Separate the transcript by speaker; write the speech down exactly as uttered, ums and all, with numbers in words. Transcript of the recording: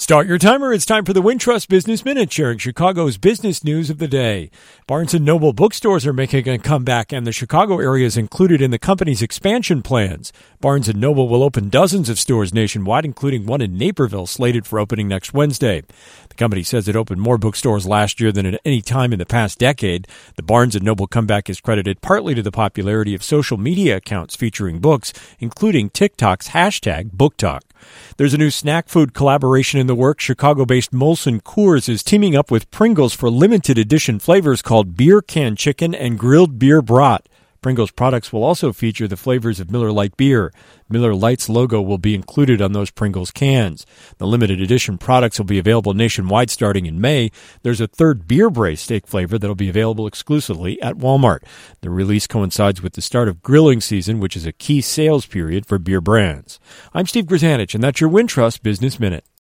Speaker 1: Start your timer. It's time for the Wintrust Business Minute, sharing Chicago's business news of the day. Barnes and Noble bookstores are making a comeback, and the Chicago area is included in the company's expansion plans. Barnes and Noble will open dozens of stores nationwide, including one in Naperville, slated for opening next Wednesday. The company says it opened more bookstores last year than at any time in the past decade. The Barnes and Noble comeback is credited partly to the popularity of social media accounts featuring books, including TikTok's hashtag BookTok. There's a new snack food collaboration in the works. Chicago-based Molson Coors is teaming up with Pringles for limited edition flavors called Beer Can Chicken and Grilled Beer Brat. Pringles products will also feature the flavors of Miller Lite beer. Miller Lite's logo will be included on those Pringles cans. The limited edition products will be available nationwide starting in May. There's a third beer braised steak flavor that will be available exclusively at Walmart. The release coincides with the start of grilling season, which is a key sales period for beer brands. I'm Steve Grzanich, and that's your Wintrust Business Minute.